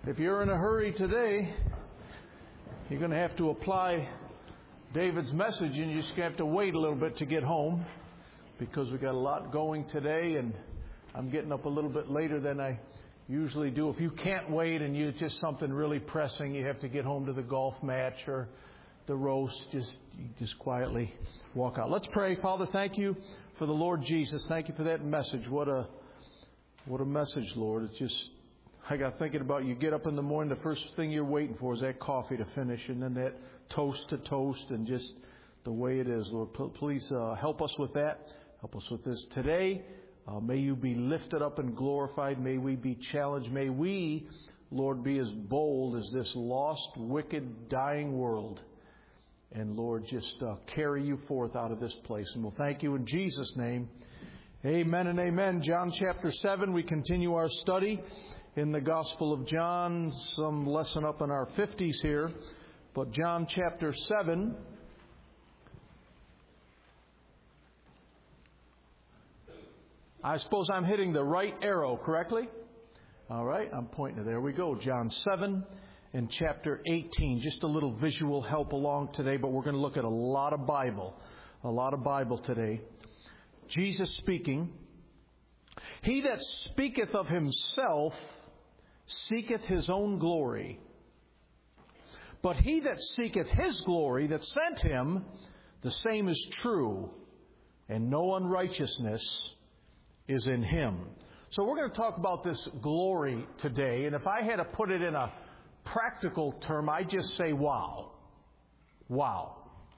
If you're in a hurry today, you're going to have to apply David's message, and you just have to wait a little bit to get home, because we got a lot going today, and I'm getting up a little bit later than I usually do. If you can't wait and you just something really pressing, you have to get home to the golf match or the roast, just quietly walk out. Let's pray. Father, thank you for the Lord Jesus. Thank you for that message. What a message, Lord. It's just, I got thinking about, you get up in the morning, the first thing you're waiting for is that coffee to finish, and then that toast to toast, and just the way it is, Lord. Please help us with that. Help us with this today. May you be lifted up and glorified. May we be challenged. May we, Lord, be as bold as this lost, wicked, dying world. And Lord, just carry you forth out of this place. And we'll thank you in Jesus' name. Amen and amen. John chapter 7, we continue our study in the Gospel of John. Some lesson up in our 50s here. But John chapter 7. I suppose I'm hitting the right arrow correctly? All right, I'm pointing. There we go. John 7 and chapter 18. Just a little visual help along today, but we're going to look at a lot of Bible. A lot of Bible today. Jesus speaking. He that speaketh of himself seeketh his own glory. But he that seeketh his glory that sent him, the same is true, and no unrighteousness is in him. So we're going to talk about this glory today. And if I had to put it in a practical term, I'd just say wow. Wow.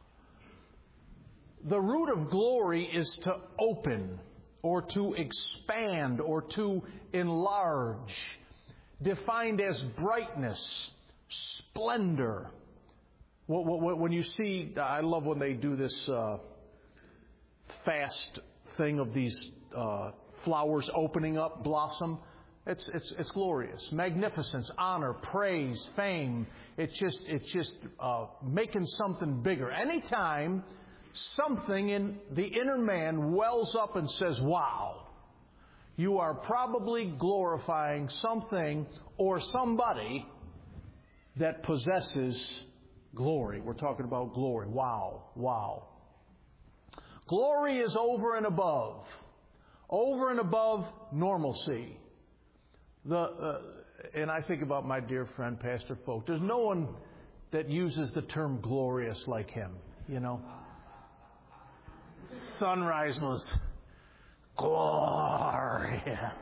The root of glory is to open, or to expand, or to enlarge, defined as brightness, splendor. When you see, I love when they do this fast thing of these flowers opening up, blossom. It's glorious. Magnificence, honor, praise, fame. It's just making something bigger. Anytime something in the inner man wells up and says, wow, you are probably glorifying something or somebody that possesses glory. We're talking about glory. Wow, wow. Glory is over and above normalcy. And I think about my dear friend, Pastor Folk. There's no one that uses the term glorious like him, you know. Sunrise was Gloria.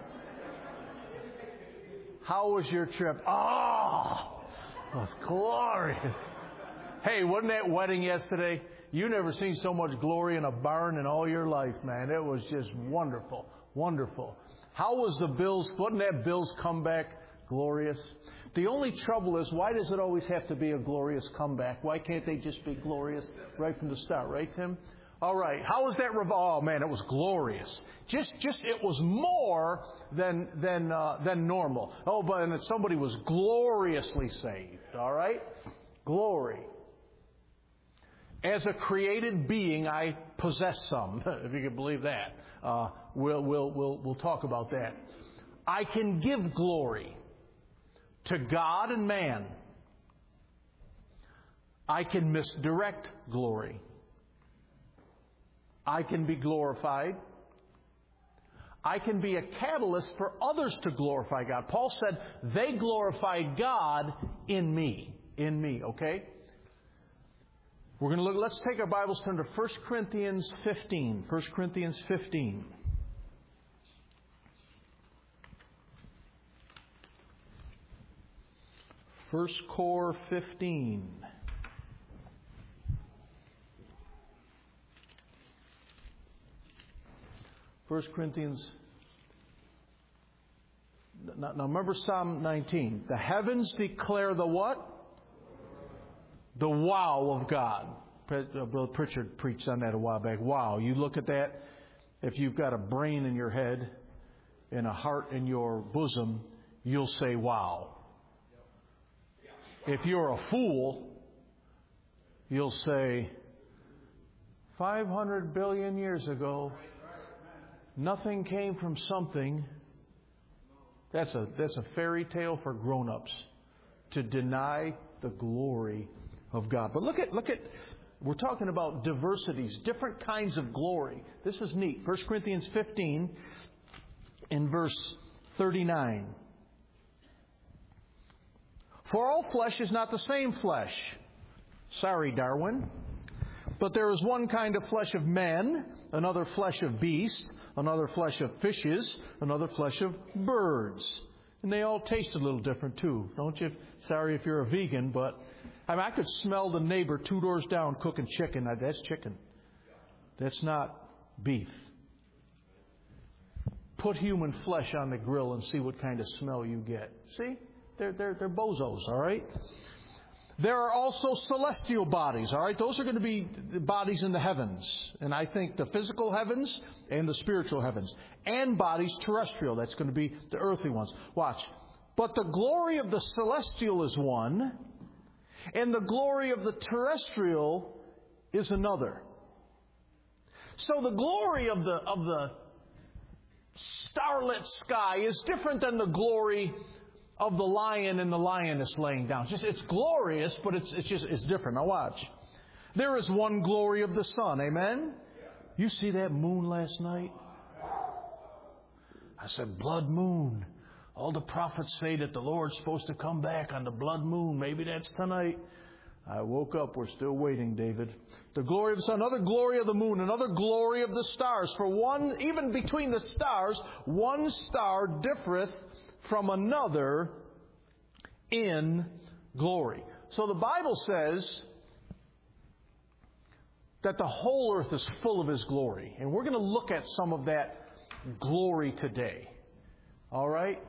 How was your trip? Oh, it was glorious. Hey, wasn't that wedding yesterday? You never seen so much glory in a barn in all your life, man. It was just wonderful, wonderful. How was the Bills? Wasn't that Bills comeback glorious? The only trouble is, why does it always have to be a glorious comeback? Why can't they just be glorious right from the start, right, Tim? All right. How was that? Oh man, it was glorious. Just it was more than normal. Oh, but and somebody was gloriously saved. All right, glory. As a created being, I possess some. If you can believe that, we'll talk about that. I can give glory to God and man. I can misdirect glory. I can be glorified. I can be a catalyst for others to glorify God. Paul said, they glorified God in me. In me, okay? We're going to look, let's take our Bibles, turn to 1 Corinthians 15. 1 Corinthians 15. First Cor 15. First Corinthians. Now remember Psalm 19. The heavens declare the what? The wow of God. Brother Pritchard preached on that a while back. Wow. You look at that. If you've got a brain in your head and a heart in your bosom, you'll say wow. If you're a fool, you'll say 500 billion years ago, nothing came from something. That's a fairy tale for grown-ups. to deny the glory of God. But look at, we're talking about diversities, different kinds of glory. This is neat. 1 Corinthians 15 in verse 39. For all flesh is not the same flesh. Sorry, Darwin. But there is one kind of flesh of men, another flesh of beasts, another flesh of fishes, another flesh of birds. And they all taste a little different too, don't you? Sorry if you're a vegan, but I could smell the neighbor 2 doors down cooking chicken. That's chicken. That's not beef. Put human flesh on the grill and see what kind of smell you get. See? They're bozos, all right? There are also celestial bodies, all right? Those are going to be the bodies in the heavens. And I think the physical heavens and the spiritual heavens. And bodies terrestrial. That's going to be the earthly ones. Watch. But the glory of the celestial is one, and the glory of the terrestrial is another. So the glory of the starlit sky is different than the glory of the lion and the lioness laying down. It's glorious, but it's different. Now watch. There is one glory of the sun. Amen? You see that moon last night? I said, blood moon. All the prophets say that the Lord's supposed to come back on the blood moon. Maybe that's tonight. I woke up. We're still waiting, David. The glory of the sun, another glory of the moon, another glory of the stars. For one, even between the stars, one star differeth from another in glory. So the Bible says that the whole earth is full of His glory. And we're going to look at some of that glory today. All right?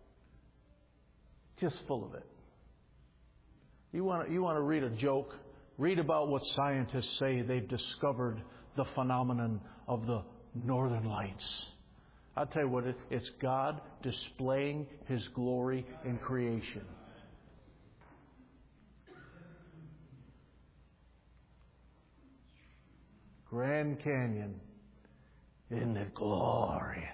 Just full of it. You want to read a joke? Read about what scientists say they've discovered the phenomenon of the northern lights. I'll tell you what, it's God displaying His glory in creation. Grand Canyon. Isn't it glorious?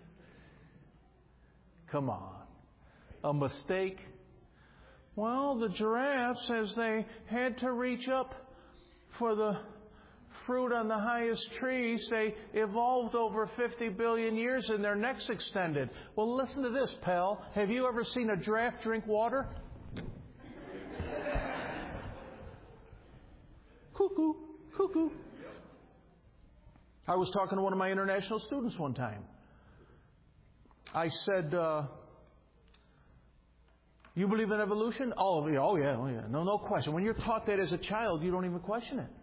Come on. A mistake? Well, the giraffe says they had to reach up for the fruit on the highest trees. They evolved over 50 billion years and their necks extended. Well, listen to this, pal. Have you ever seen a giraffe drink water? Cuckoo, cuckoo. I was talking to one of my international students one time. I said, you believe in evolution? Oh yeah. No question. When you're taught that as a child, you don't even question it.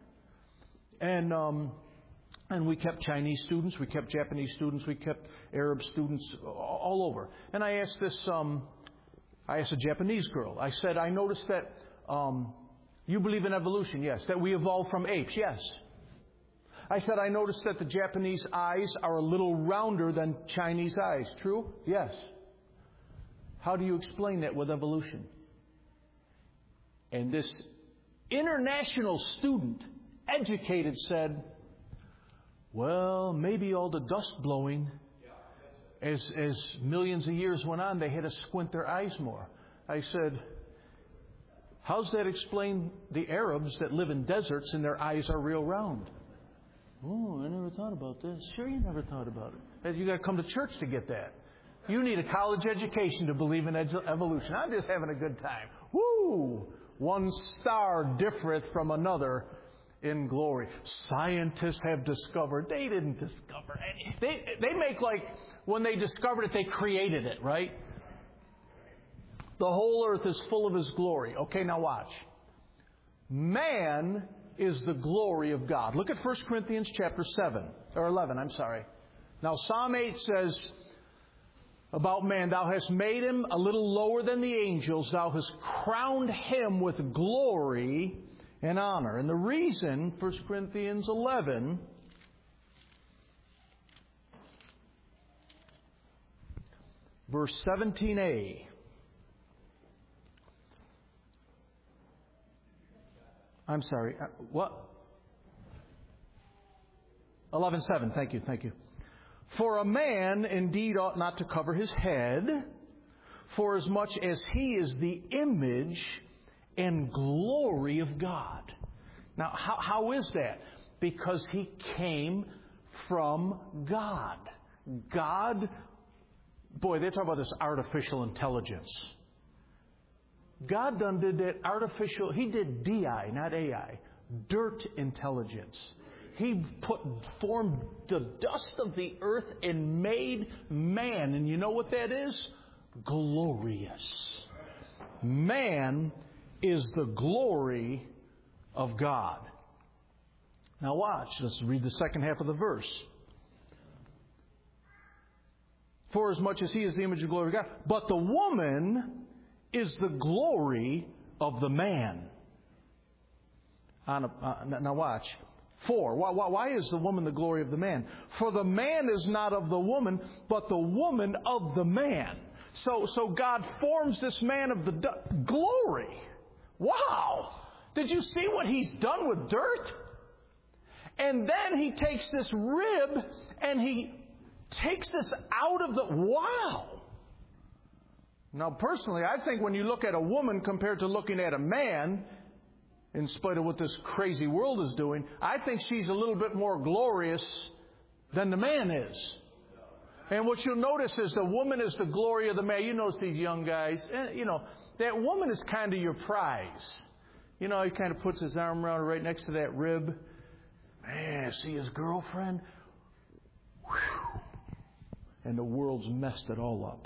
And we kept Chinese students, we kept Japanese students, we kept Arab students all over. And I asked a Japanese girl. I said, I noticed that you believe in evolution, yes. That we evolved from apes, yes. I said, I noticed that the Japanese eyes are a little rounder than Chinese eyes. True? Yes. How do you explain that with evolution? And this international student, educated, said, well, maybe all the dust blowing, as millions of years went on, they had to squint their eyes more. I said, how's that explain the Arabs that live in deserts and their eyes are real round? Oh, I never thought about this. Sure, you never thought about it. You got to come to church to get that. You need a college education to believe in evolution. I'm just having a good time. Woo! One star differeth from another in glory. Scientists have discovered. They didn't discover any. They make like when they discovered it, they created it, right? The whole earth is full of His glory. Okay, now watch. Man is the glory of God. Look at 1 Corinthians chapter 11, I'm sorry. Now Psalm 8 says about man, thou hast made him a little lower than the angels, thou hast crowned him with glory and honor. And the reason, 1 Corinthians 11, verse 17a. I'm sorry. What? 11:7. Thank you. For a man indeed ought not to cover his head, For as much as He is the image and glory of God. Now, how is that? Because He came from God. God, boy, they talk about this artificial intelligence. God done did that artificial, He did DI, not AI, dirt intelligence. He formed the dust of the earth and made man. And you know what that is? Glorious. Man is the glory of God. Now watch. Let's read the second half of the verse. For as much as He is the image and glory of God, but the woman is the glory of the man. Now watch. Why is the woman the glory of the man? For the man is not of the woman, but the woman of the man. So God forms this man of the glory. Wow! Did you see what He's done with dirt? And then He takes this rib and He takes this out of the... Wow! Now, personally, I think when you look at a woman compared to looking at a man, in spite of what this crazy world is doing, I think she's a little bit more glorious than the man is. And what you'll notice is the woman is the glory of the man. You notice these young guys, that woman is kind of your prize. He kind of puts his arm around her right next to that rib. Man, see his girlfriend? Whew. And the world's messed it all up.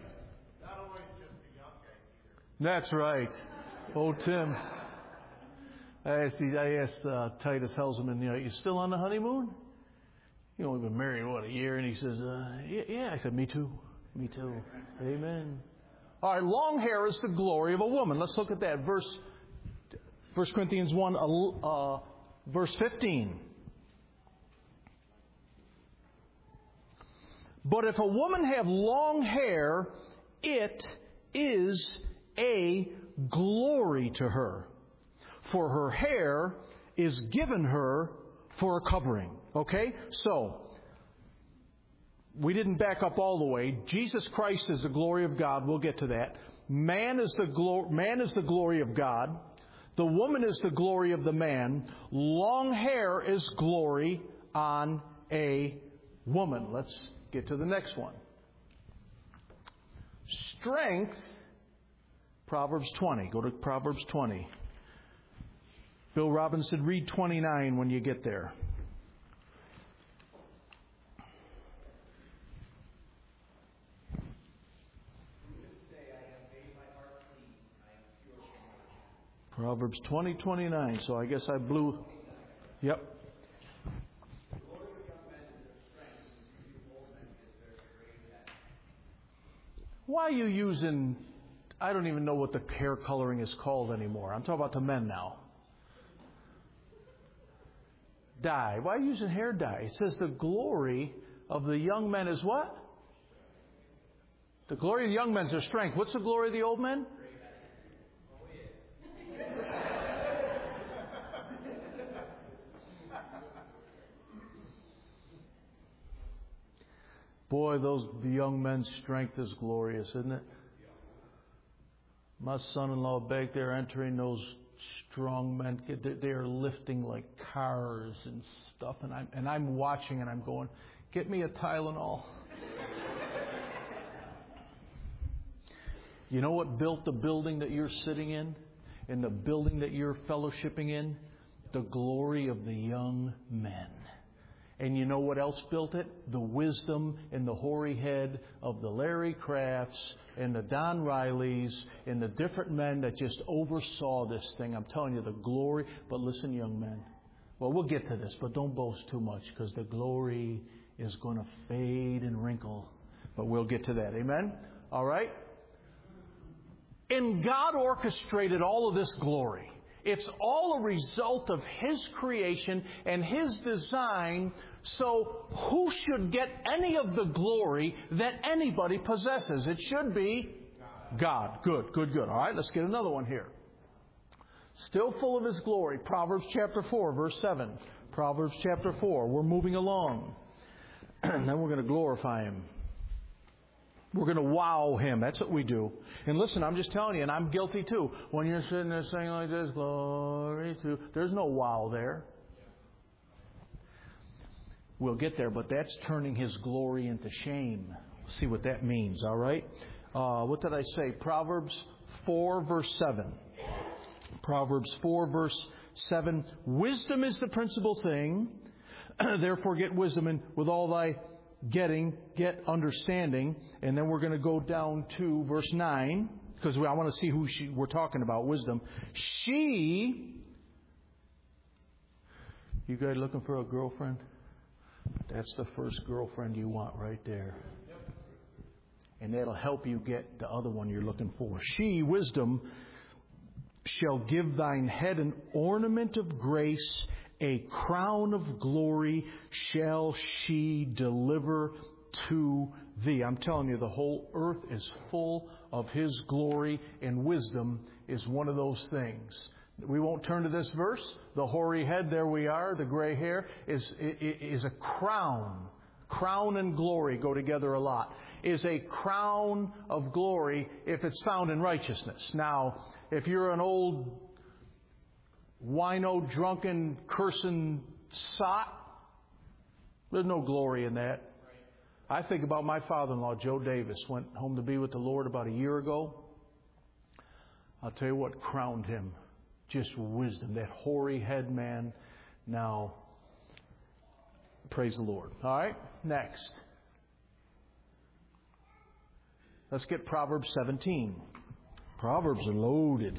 That's right. Oh, Tim. I asked Titus Helseman, you still on the honeymoon? We've been married, a year? And he says, yeah. I said, me too. Me too. Amen. All right, long hair is the glory of a woman. Let's look at that. 1 Corinthians 1, verse 15. But if a woman have long hair, it is a glory to her, for her hair is given her for a covering. Okay? So, we didn't back up all the way. Jesus Christ is the glory of God. We'll get to that. Man is the glory of God. The woman is the glory of the man. Long hair is glory on a woman. Let's get to the next one. Strength, Proverbs 20. Go to Proverbs 20. Bill Robbins said, read 29 when you get there. Proverbs 20:29. So I guess I blew. Yep. Why are you using, I don't even know what the hair coloring is called anymore. I'm talking about the men now. Dye. Why are you using hair dye? It says the glory of the young men is what? The glory of the young men is their strength. What's the glory of the old men? Boy, the young men's strength is glorious, isn't it? My son-in-law back there entering those strong men, they are lifting like cars and stuff, and I'm watching and I'm going, get me a Tylenol. You know what built the building that you're sitting in? And the building that you're fellowshipping in? The glory of the young men. And you know what else built it? The wisdom and the hoary head of the Larry Crafts and the Don Rileys and the different men that just oversaw this thing. I'm telling you, the glory. But listen, young men. Well, we'll get to this, but don't boast too much because the glory is going to fade and wrinkle. But we'll get to that. Amen? All right? And God orchestrated all of this glory. It's all a result of His creation and His design. So who should get any of the glory that anybody possesses? It should be God. Good. All right, let's get another one here. Still full of His glory. Proverbs chapter 4, verse 7. Proverbs chapter 4. We're moving along. And then we're going to glorify Him. We're going to wow Him. That's what we do. And listen, I'm just telling you, and I'm guilty too. When you're sitting there saying like this, glory to, there's no wow there. We'll get there, but that's turning His glory into shame. See what that means, all right? What did I say? Proverbs 4, verse 7. Proverbs 4, verse 7. Wisdom is the principal thing. Therefore get wisdom, and with all thy getting, get understanding. And then we're going to go down to verse 9, because I want to see who we're talking about, wisdom. You guys looking for a girlfriend? That's the first girlfriend you want right there. And that'll help you get the other one you're looking for. She, wisdom, shall give thine head an ornament of grace, a crown of glory shall she deliver to thee. I'm telling you, the whole earth is full of His glory, and wisdom is one of those things. We won't turn to this verse. The hoary head, there we are, the gray hair, is a crown. Crown and glory go together a lot. Is a crown of glory if it's found in righteousness. Now, if you're an old wino, drunken, cursing sot, there's no glory in that. I think about my father-in-law, Joe Davis, went home to be with the Lord about a year ago. I'll tell you what crowned him. Just wisdom. That hoary head man. Now, praise the Lord. All right, next. Let's get Proverbs 17. Proverbs are loaded.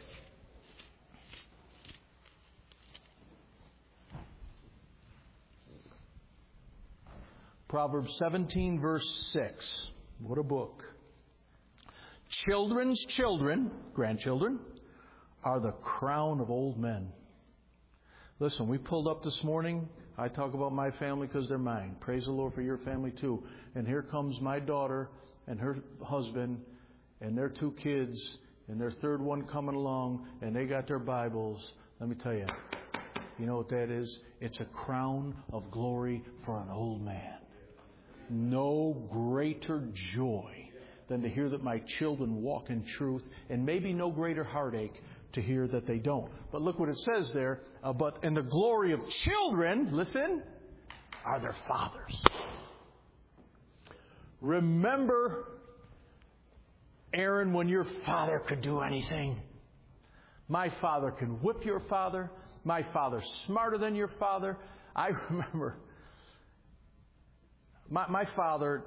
Proverbs 17, verse 6. What a book. Children's children, grandchildren, are the crown of old men. Listen, we pulled up this morning. I talk about my family because they're mine. Praise the Lord for your family too. And here comes my daughter and her husband and their 2 kids and their third one coming along, and they got their Bibles. Let me tell you, you know what that is? It's a crown of glory for an old man. No greater joy than to hear that my children walk in truth, and maybe no greater heartache to hear that they don't. But look what it says there. And the glory of children, listen, are their fathers. Remember, Aaron, when your father could do anything. My father can whip your father. My father's smarter than your father. I remember my father,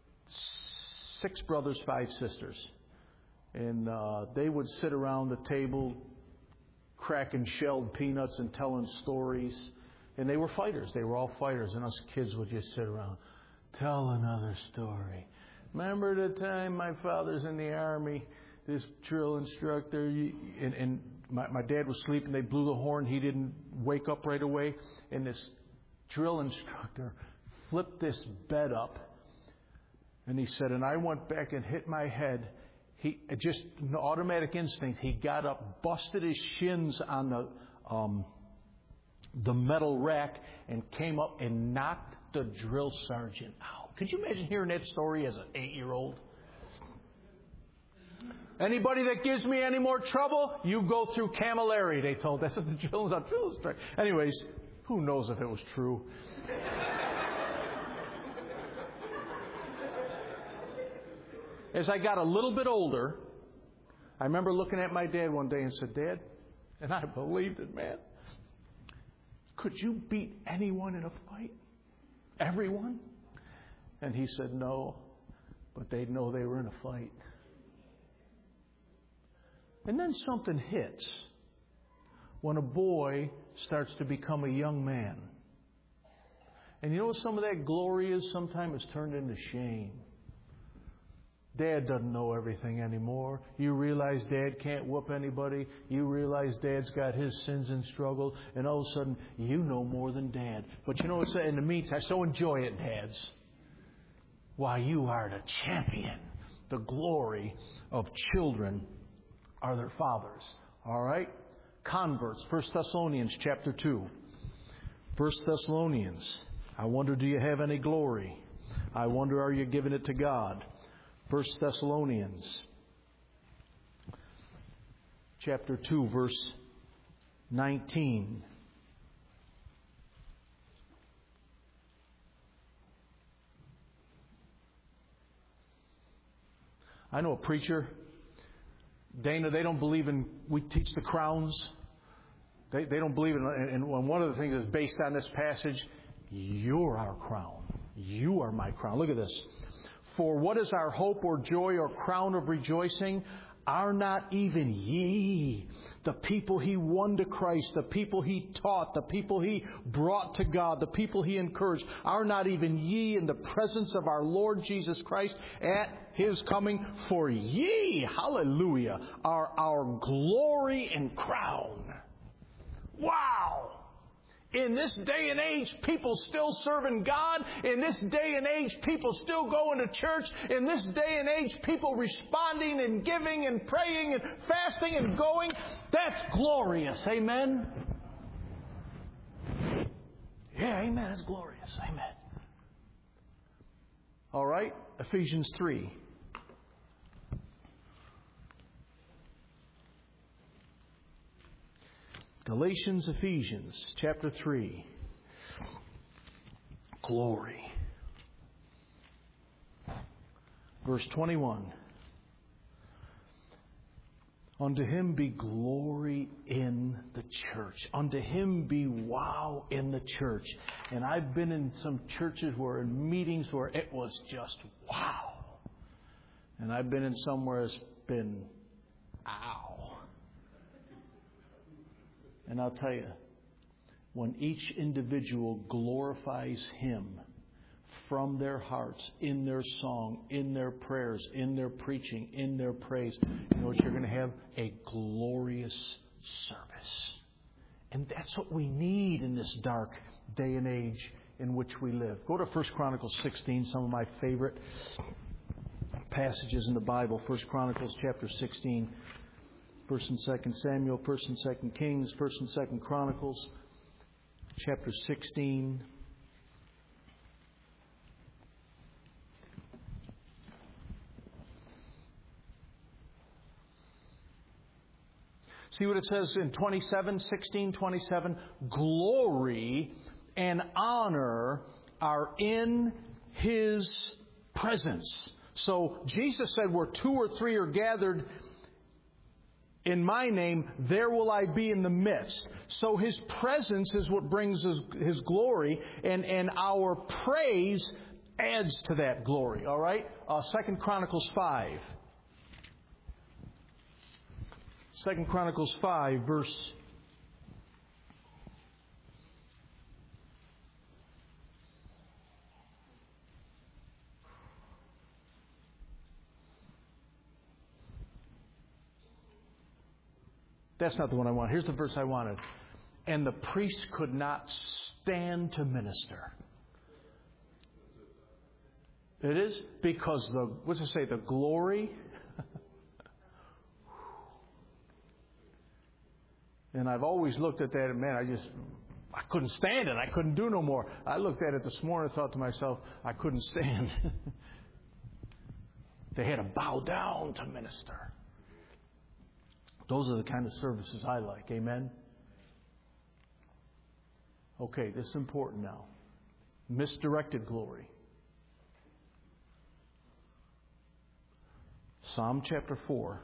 6 brothers, 5 sisters. And they would sit around the table cracking shelled peanuts and telling stories. And they were fighters. They were all fighters. And us kids would just sit around. Tell another story. Remember the time my father's in the Army, this drill instructor, and my dad was sleeping. They blew the horn. He didn't wake up right away. And this drill instructor flipped this bed up. And he said, and I went back and hit my head. He just an automatic instinct. He got up, busted his shins on the metal rack, and came up and knocked the drill sergeant out. Could you imagine hearing that story as an 8-year-old? Anybody that gives me any more trouble, you go through Camilleri, they told. That's what the drill instructor. Anyways, who knows if it was true? As I got a little bit older, I remember looking at my dad one day and said, Dad, and I believed it, man, could you beat anyone in a fight? Everyone? And he said, no, but they'd know they were in a fight. And then something hits when a boy starts to become a young man. And you know what some of that glory is? Sometimes it's turned into shame. Dad doesn't know everything anymore. You realize Dad can't whoop anybody. You realize Dad's got his sins and struggle. And all of a sudden, you know more than Dad. But you know what's in the meantime? So enjoy it, dads. Why, you are the champion. The glory of children are their fathers. All right? Converts. 1 Thessalonians chapter 2. 1 Thessalonians. I wonder, do you have any glory? I wonder, are you giving it to God? 1 Thessalonians chapter 2, verse 19. I know a preacher, Dana, they don't believe in, we teach the crowns. They don't believe in, and one of the things that's based on this passage, you're our crown. You are my crown. Look at this. For what is our hope or joy or crown of rejoicing? Are not even ye the people He won to Christ, the people He taught, the people He brought to God, the people He encouraged? Are not even ye in the presence of our Lord Jesus Christ at His coming? For ye, hallelujah, are our glory and crown. Wow! In this day and age, people still serving God. In this day and age, people still going to church. In this day and age, people responding and giving and praying and fasting and going. That's glorious. Amen? Yeah, amen. That's glorious. Amen. All right. Ephesians 3. Galatians, Ephesians, chapter 3. Glory. Verse 21. Unto Him be glory in the church. Unto Him be wow in the church. And I've been in some churches where in meetings where it was just wow. And I've been in some where it's been ow. And I'll tell you, when each individual glorifies Him from their hearts, in their song, in their prayers, in their preaching, in their praise, you know what you're going to have? A glorious service. And that's what we need in this dark day and age in which we live. Go to 1 Chronicles 16, some of my favorite passages in the Bible. 1 Chronicles chapter 16. 1 and 2 Samuel, 1 and 2 Kings, 1 and 2 Chronicles, chapter 16. See what it says in 16:27. Glory and honor are in His presence. So Jesus said, where 2 or 3 are gathered in my name, there will I be in the midst. So His presence is what brings His glory, and our praise adds to that glory. All right? 2 Chronicles 5. 2 Chronicles 5, verse 'That's not the one I want. Here's the verse I wanted. And the priest could not stand to minister. It is because what's it say? The glory. And I've always looked at that and man, I couldn't stand it. I couldn't do no more. I looked at it this morning and thought to myself, I couldn't stand. They had to bow down to minister. Those are the kind of services I like. Amen? Okay, this is important now. Misdirected glory. Psalm chapter 4.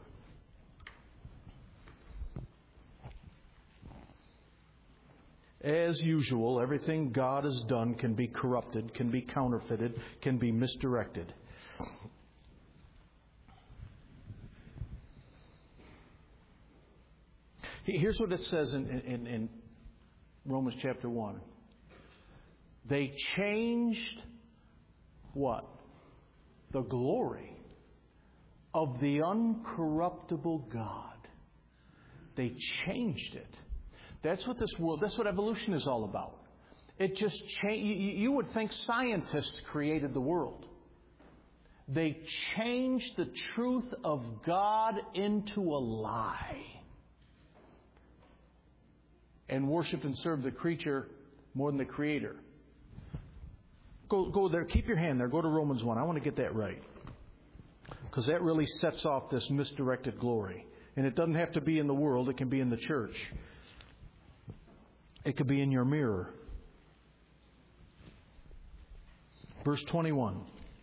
As usual, everything God has done can be corrupted, can be counterfeited, can be misdirected. Here's what it says in Romans chapter 1. They changed what? The glory of the uncorruptible God. They changed it. That's what this world, that's what evolution is all about. It just changed. You would think scientists created the world. They changed the truth of God into a lie. And worshiped and served the creature more than the Creator. Go there. Keep your hand there. Go to Romans 1. I want to get that right. Because that really sets off this misdirected glory. And it doesn't have to be in the world. It can be in the church. It could be in your mirror. Verse 21.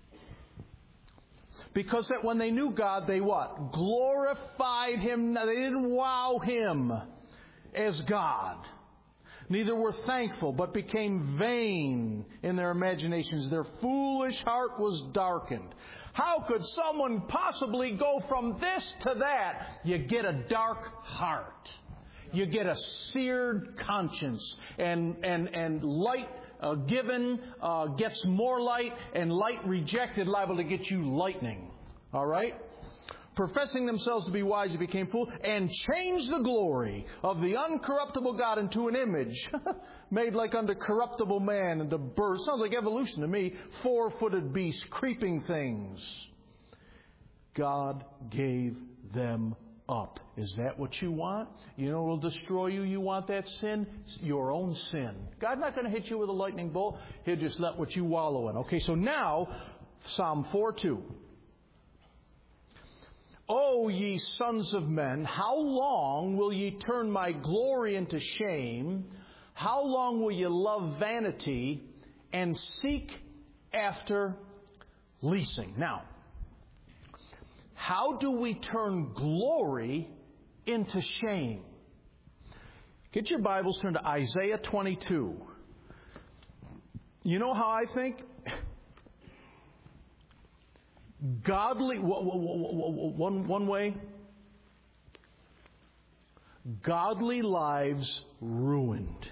Because that when they knew God, they what? Glorified Him. They didn't wow Him as God. Neither were thankful, but became vain in their imaginations. Their foolish heart was darkened. How could someone possibly go from this to that? You get a dark heart. You get a seared conscience. And light given gets more light, and light rejected liable to get you lightning. All right? Professing themselves to be wise, they became fools, and changed the glory of the uncorruptible God into an image made like unto corruptible man and to birds. Sounds like evolution to me. 4-footed beasts, creeping things. God gave them up. Is that what you want? You know what will destroy you? You want that sin? Your own sin. God's not going to hit you with a lightning bolt. He'll just let what you wallow in. Okay, so now, Psalm 4:2. O ye sons of men, how long will ye turn my glory into shame? How long will ye love vanity and seek after leasing? Now, how do we turn glory into shame? Get your Bibles, turn to Isaiah 22. You know how I think? Godly, one way, godly lives ruined.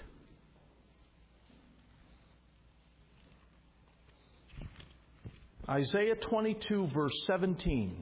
Isaiah 22, verse 17.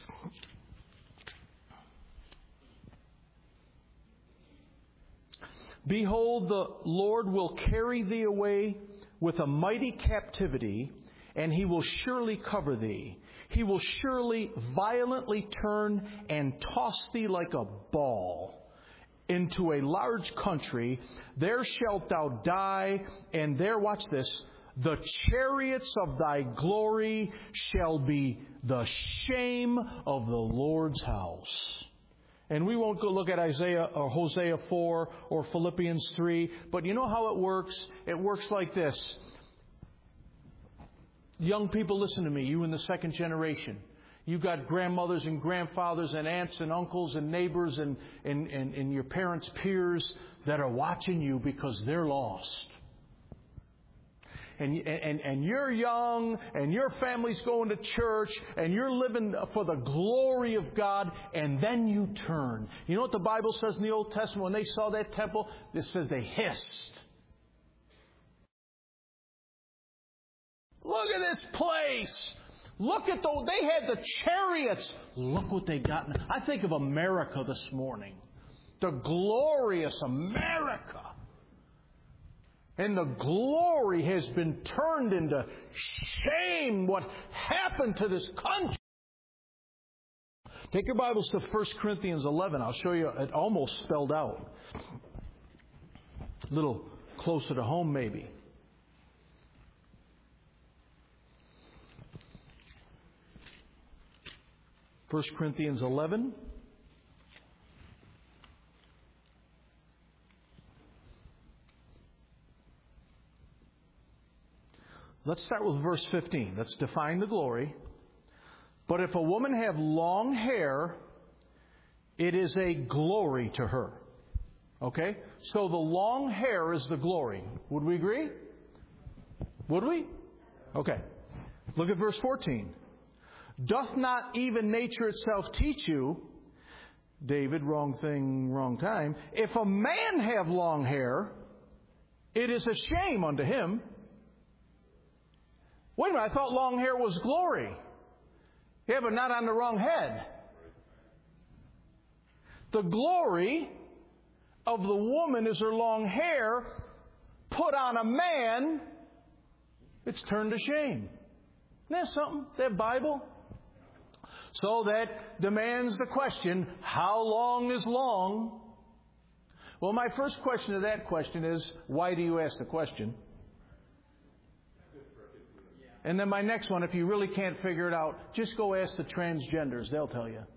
Behold, the Lord will carry thee away with a mighty captivity, and He will surely cover thee. He will surely violently turn and toss thee like a ball into a large country. There shalt thou die, and there, watch this, the chariots of thy glory shall be the shame of the Lord's house. And we won't go look at Isaiah or Hosea 4 or Philippians 3, but you know how it works? It works like this. Young people, listen to me, you in the second generation. You've got grandmothers and grandfathers and aunts and uncles and neighbors and your parents' peers that are watching you because they're lost. And you're young and your family's going to church and you're living for the glory of God, and then you turn. You know what the Bible says in the Old Testament when they saw that temple? It says they hissed. Look at this place. Look at they had the chariots. Look what they got. I think of America this morning. The glorious America. And the glory has been turned into shame. What happened to this country? Take your Bibles to 1 Corinthians 11. I'll show you it almost spelled out. A little closer to home maybe. 1 Corinthians 11. Let's start with verse 15. Let's define the glory. But if a woman have long hair, it is a glory to her. Okay? So the long hair is the glory. Would we agree? Would we? Okay. Look at verse 14. Doth not even nature itself teach you, David, wrong thing, wrong time, if a man have long hair, it is a shame unto him. Wait a minute, I thought long hair was glory. Yeah, but not on the wrong head. The glory of the woman is her long hair. Put on a man, it's turned to shame. Isn't that something? That Bible? So that demands the question, how long is long? Well, my first question to that question is, why do you ask the question? And then my next one, if you really can't figure it out, just go ask the transgenders. They'll tell you.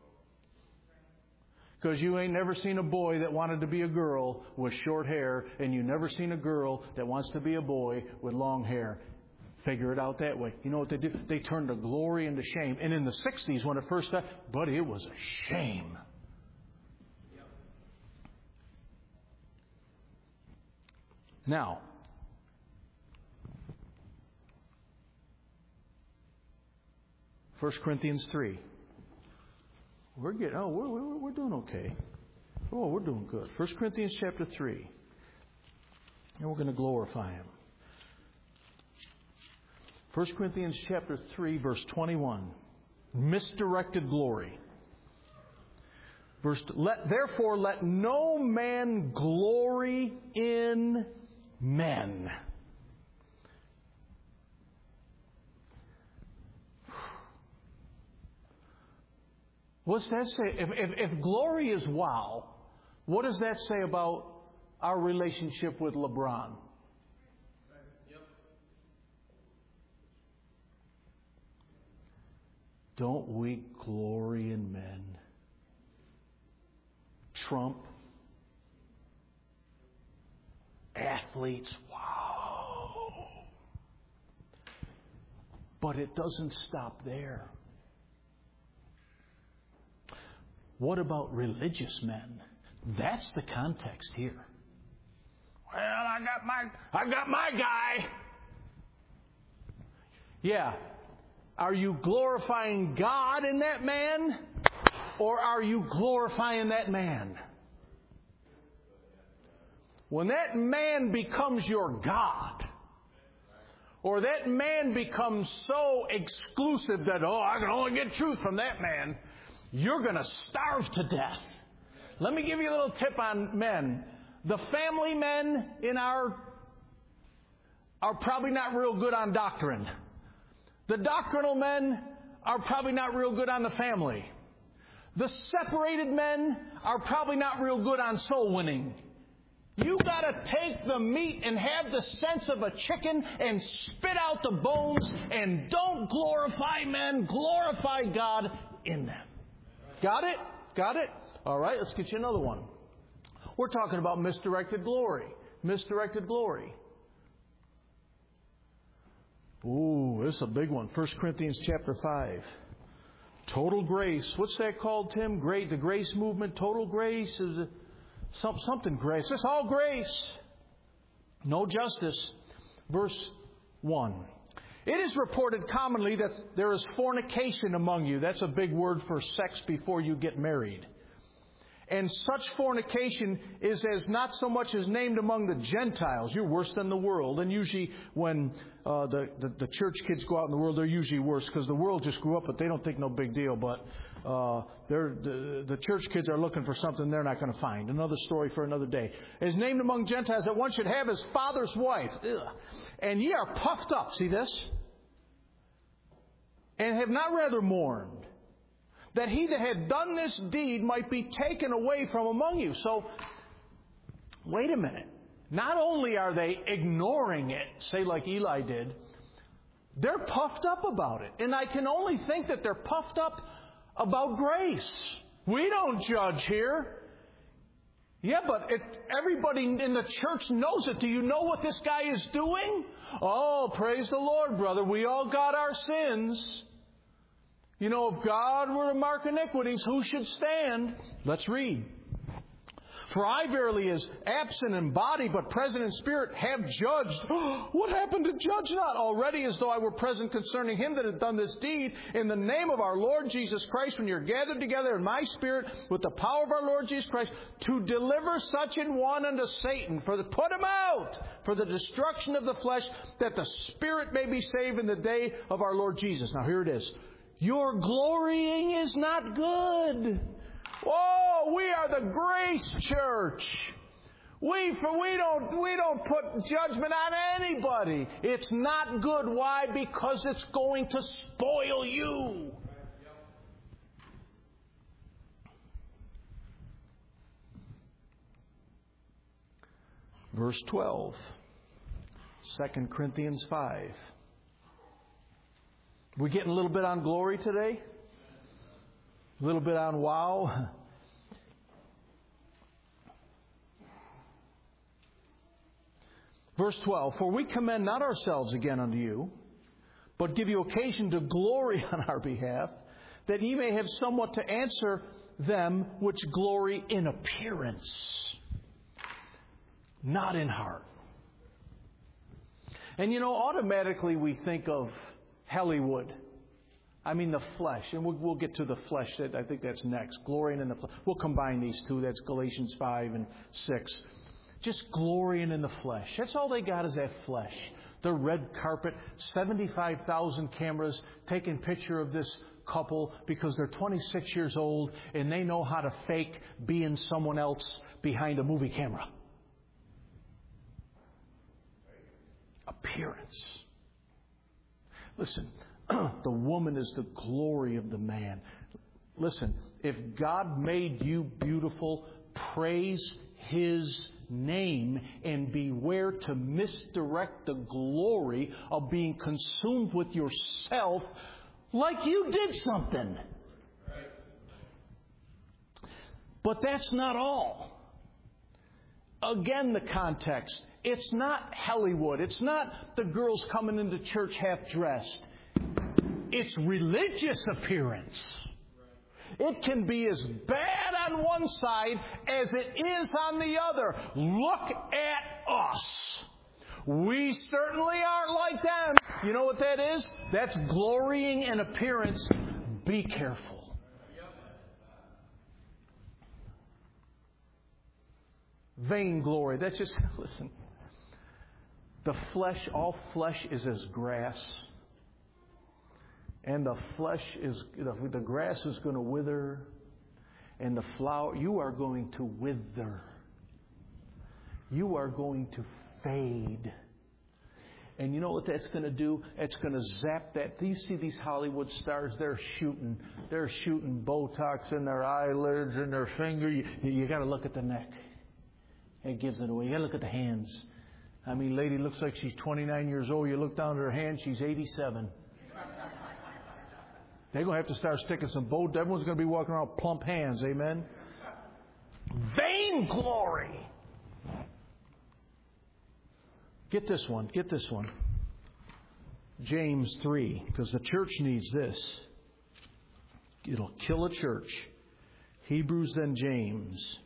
Because you ain't never seen a boy that wanted to be a girl with short hair, and you never seen a girl that wants to be a boy with long hair. Figure it out that way. You know what they do? They turned the glory into shame. And in the 60s, when it first started, buddy, it was a shame. Now, First Corinthians 3. We're doing okay. Oh, we're doing good. 1 Corinthians chapter 3. And we're going to glorify Him. 1 Corinthians chapter 3, verse 21. Misdirected glory. Therefore, let no man glory in men. What's that say? If glory is wow, what does that say about our relationship with LeBron? Yep. Don't we glory in men? Trump, athletes, wow. But it doesn't stop there. What about religious men? That's the context here. Well, I got my guy. Yeah. Are you glorifying God in that man? Or are you glorifying that man? When that man becomes your God, or that man becomes so exclusive that, I can only get truth from that man, you're going to starve to death. Let me give you a little tip on men. The family men in are probably not real good on doctrine. The doctrinal men are probably not real good on the family. The separated men are probably not real good on soul winning. You got to take the meat and have the sense of a chicken and spit out the bones, and don't glorify men, glorify God in them. Got it? Got it? All right, let's get you another one. We're talking about misdirected glory. Misdirected glory. Ooh, this is a big one. 1 Corinthians chapter 5. Total grace. What's that called, Tim? The grace movement. Total grace is something grace. It's all grace. No justice. Verse 1. It is reported commonly that there is fornication among you. That's a big word for sex before you get married. And such fornication is as not so much as named among the Gentiles. You're worse than the world. And usually when the church kids go out in the world, they're usually worse because the world just grew up, but they don't think no big deal. But the church kids are looking for something they're not going to find. Another story for another day. Is named among Gentiles that one should have his father's wife. Ugh. And ye are puffed up. See this? And have not rather mourned, that he that had done this deed might be taken away from among you. So, wait a minute. Not only are they ignoring it, say like Eli did, they're puffed up about it. And I can only think that they're puffed up about grace. We don't judge here. Yeah, but everybody in the church knows it. Do you know what this guy is doing? Oh, praise the Lord, brother. We all got our sins. You know, if God were to mark iniquities, who should stand? Let's read. For I verily, as absent in body, but present in spirit, have judged. What happened to judge not? Already as though I were present concerning him that had done this deed, in the name of our Lord Jesus Christ, when you're gathered together in my spirit, with the power of our Lord Jesus Christ, to deliver such an one unto Satan, put him out, for the destruction of the flesh, that the spirit may be saved in the day of our Lord Jesus. Now here it is. Your glorying is not good. Oh, we are the Grace Church. We don't put judgment on anybody. It's not good. Why? Because it's going to spoil you. Verse 12, 2 Corinthians 5. We getting a little bit on glory today? A little bit on wow? Verse 12, for we commend not ourselves again unto you, but give you occasion to glory on our behalf, that ye may have somewhat to answer them which glory in appearance, not in heart. And automatically we think of Hollywood. I mean the flesh. And we'll get to the flesh. I think that's next. Glorying in the flesh. We'll combine these two. That's Galatians 5 and 6. Just glorying in the flesh. That's all they got is that flesh. The red carpet, 75,000 cameras taking picture of this couple because they're 26 years old and they know how to fake being someone else behind a movie camera. Appearance. Listen, the woman is the glory of the man. Listen, if God made you beautiful, praise His name and beware to misdirect the glory of being consumed with yourself like you did something. But that's not all. Again, the context. It's not Hollywood. It's not the girls coming into church half dressed. It's religious appearance. It can be as bad on one side as it is on the other. Look at us. We certainly aren't like them. You know what that is? That's glorying in appearance. Be careful. Vainglory. That's just, listen. The flesh, all flesh is as grass. And the grass is going to wither. And the flower, you are going to wither. You are going to fade. And you know what that's going to do? It's going to zap that. Do you see these Hollywood stars? They're shooting Botox in their eyelids and their finger. You got to look at the neck. It gives it away. You got to look at the hands. I mean, lady looks like she's 29 years old. You look down at her hand, she's 87. They're going to have to start sticking some Botox. Everyone's going to be walking around with plump hands. Amen? Vainglory. Get this one. James 3, because the church needs this. It'll kill a church. Hebrews, then James.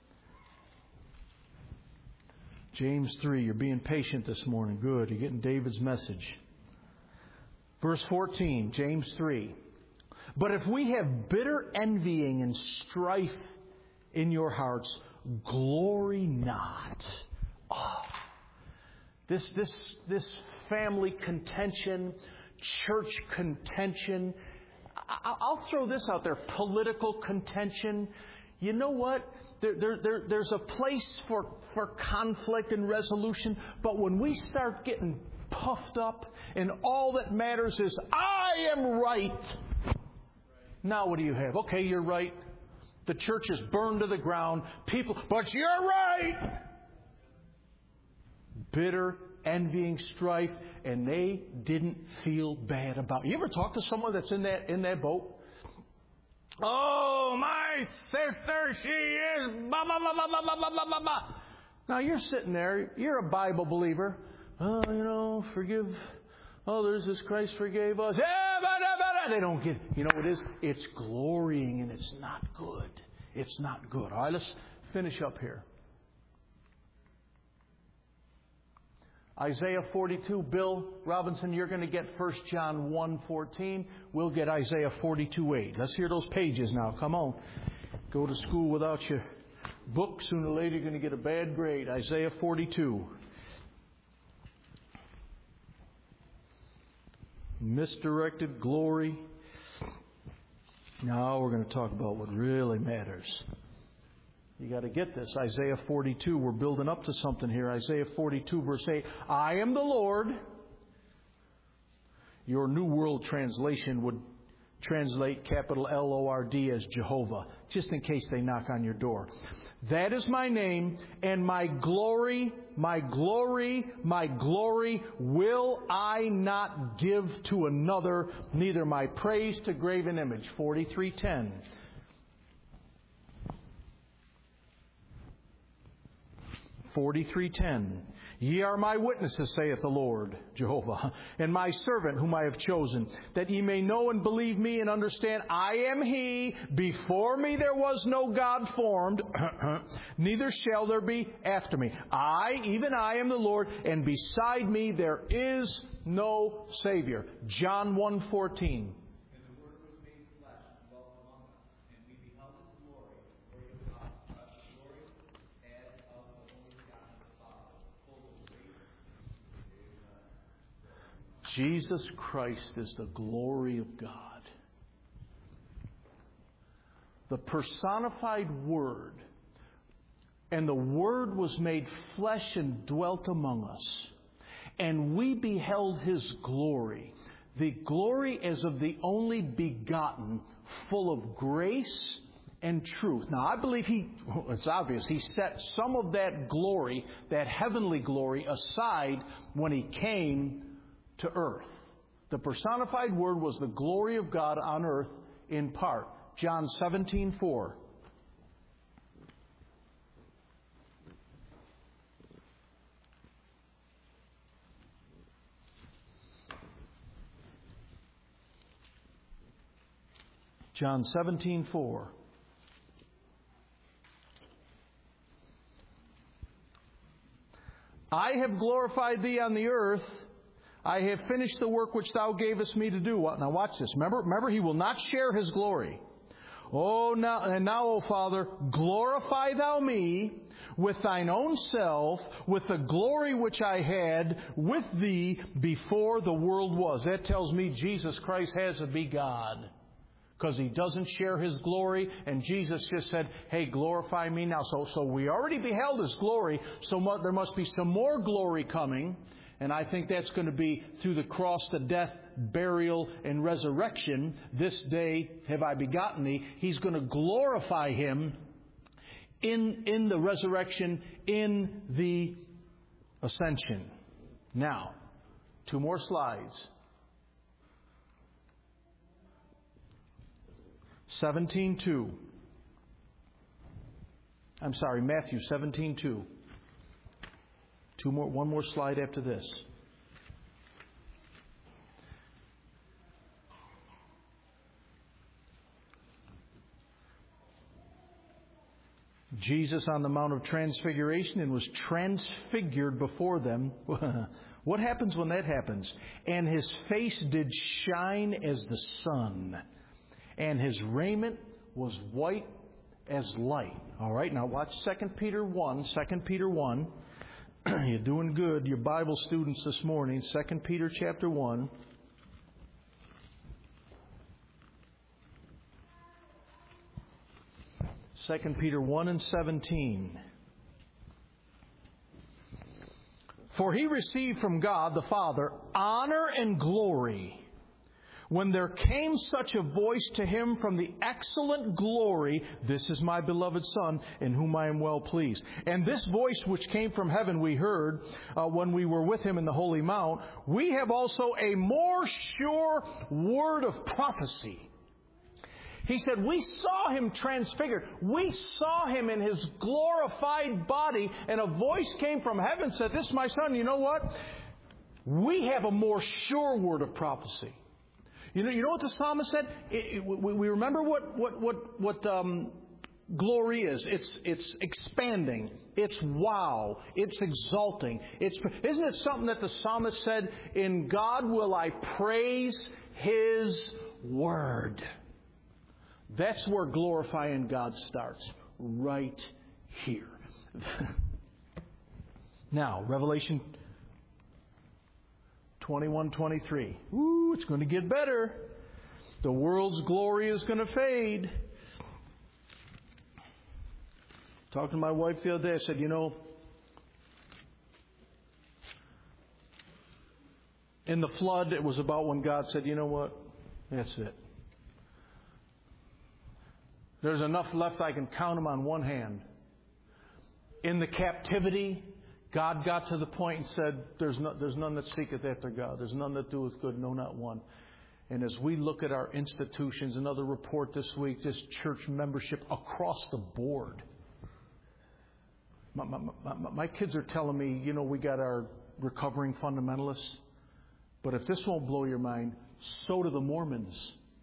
James 3, you're being patient this morning. Good. You're getting David's message. Verse 14, James 3. But if we have bitter envying and strife in your hearts, glory not. Oh, this family contention, church contention. I'll throw this out there. Political contention. You know what? There's a place for conflict and resolution. But when we start getting puffed up and all that matters is I am right. Now what do you have? Okay, you're right. The church is burned to the ground. People, but you're right. Bitter, envying, strife, and they didn't feel bad about it. You ever talk to someone that's in that boat? Oh, my sister, she is blah, blah, blah, blah, blah, blah, blah, blah, blah. Now you're sitting there, you're a Bible believer. Oh, forgive others as Christ forgave us. They don't get it. You know what it is? It's glorying and it's not good. It's not good. All right, let's finish up here. Isaiah 42. Bill Robinson, you're going to get 1 John 1:14. We'll get Isaiah 42:8. Let's hear those pages now. Come on. Go to school without your book. Sooner or later you're going to get a bad grade. Isaiah 42. Misdirected glory. Now we're going to talk about what really matters. You got to get this. Isaiah 42. We're building up to something here. Isaiah 42 verse 8. I am the Lord. Your New World Translation would translate capital Lord as Jehovah, just in case they knock on your door. That is my name, and my glory will I not give to another, neither my praise to graven image. 43:10. 43:10. Ye are my witnesses, saith the Lord, Jehovah, and my servant whom I have chosen, that ye may know and believe me and understand I am He. Before me there was no God formed, neither shall there be after me. I, even I, am the Lord, and beside me there is no Savior. John 1:14. Jesus Christ is the glory of God. The personified Word. And the Word was made flesh and dwelt among us. And we beheld His glory. The glory as of the only begotten, full of grace and truth. Now, I believe it's obvious, He set some of that glory, that heavenly glory, aside when He came to earth. The personified Word was the glory of God on earth in part. John 17:4. John 17:4. I have glorified Thee on the earth. I have finished the work which Thou gavest me to do. Now watch this. Remember, He will not share His glory. Now, O Father, glorify Thou me with Thine own self, with the glory which I had with Thee before the world was. That tells me Jesus Christ has to be God, because He doesn't share His glory, and Jesus just said, hey, glorify me now. So we already beheld His glory, so there must be some more glory coming. And I think that's going to be through the cross, the death, burial, and resurrection. This day have I begotten Thee. He's going to glorify Him in the resurrection, in the ascension. Now, 2 more slides. 17:2. I'm sorry, Matthew 17:2. One more slide after this. Jesus on the Mount of Transfiguration and was transfigured before them. What happens when that happens? And His face did shine as the sun, and His raiment was white as light. All right, now watch 2 Peter 1. 2 Peter 1. You're doing good, you Bible students, this morning. 2 Peter chapter 1. Second Peter 1 and 17. For He received from God the Father honor and glory when there came such a voice to Him from the excellent glory, this is my beloved Son, in whom I am well pleased. And this voice which came from heaven we heard when we were with Him in the holy mount. We have also a more sure word of prophecy. He said, we saw Him transfigured. We saw Him in His glorified body. And a voice came from heaven and said, this is my Son. You know what? We have a more sure word of prophecy. You know what the psalmist said? We remember what glory is. It's expanding. It's wow. It's exalting. Isn't it something that the psalmist said? In God will I praise His word. That's where glorifying God starts. Right here. Now, Revelation 21:23. Ooh, it's going to get better. The world's glory is going to fade. Talking to my wife the other day, I said, in the flood, it was about when God said, you know what? That's it. There's enough left I can count them on one hand. In the captivity, God got to the point and said, there's none that seeketh after God. There's none that doeth good, no, not one. And as we look at our institutions, another report this week, just church membership across the board. My kids are telling me, we got our recovering fundamentalists. But if this won't blow your mind, so do the Mormons.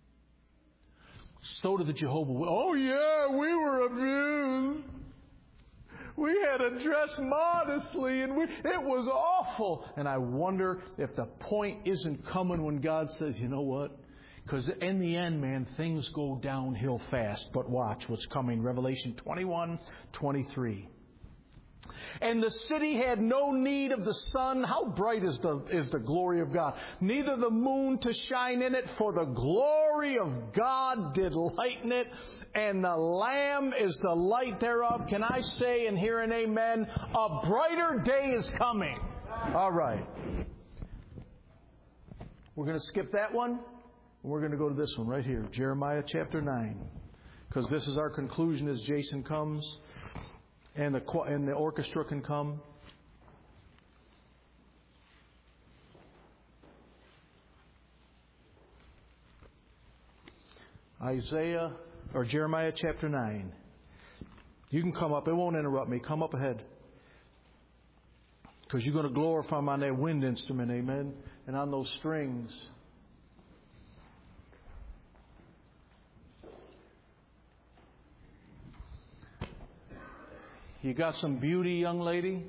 So do the Jehovah's Witnesses. Oh, yeah, we were abused. We had to dress modestly, and it was awful. And I wonder if the point isn't coming when God says, you know what? Because in the end, man, things go downhill fast. But watch what's coming. Revelation 21:23. And the city had no need of the sun. How bright is the glory of God? Neither the moon to shine in it, for the glory of God did lighten it, and the Lamb is the light thereof. Can I say and hear an amen? A brighter day is coming. All right. We're going to skip that one, and we're going to go to this one right here, Jeremiah chapter 9. Because this is our conclusion as Jason comes. And the orchestra can come. Jeremiah chapter 9. You can come up. It won't interrupt me. Come up ahead. Because you're going to glorify Him on that wind instrument, amen, and on those strings. You got some beauty, young lady?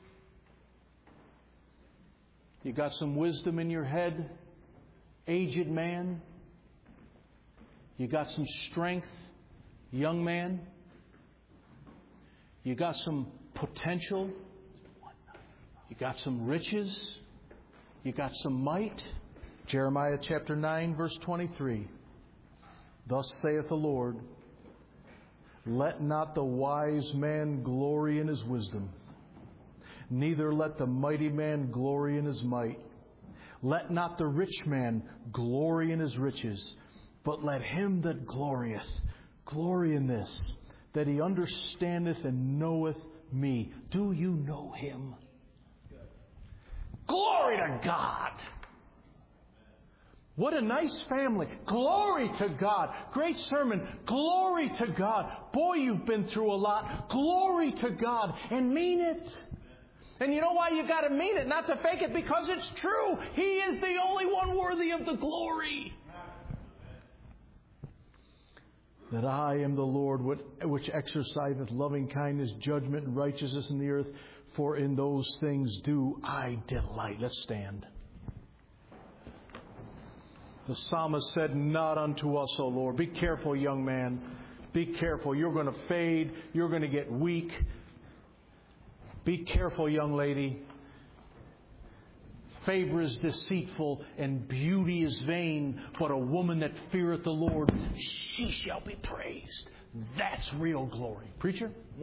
You got some wisdom in your head, aged man? You got some strength, young man? You got some potential? You got some riches? You got some might? Jeremiah chapter 9, verse 23. Thus saith the Lord, let not the wise man glory in his wisdom, neither let the mighty man glory in his might. Let not the rich man glory in his riches, but let him that glorieth glory in this, that he understandeth and knoweth me. Do you know Him? Glory to God! What a nice family. Glory to God. Great sermon. Glory to God. Boy, you've been through a lot. Glory to God. And mean it. And you know why you got to mean it? Not to fake it, because it's true. He is the only one worthy of the glory. That I am the Lord which exerciseth loving kindness, judgment, and righteousness in the earth. For in those things do I delight. Let's stand. The psalmist said, not unto us, O Lord. Be careful, young man. Be careful. You're going to fade. You're going to get weak. Be careful, young lady. Favor is deceitful and beauty is vain, but a woman that feareth the Lord, she shall be praised. That's real glory. Preacher?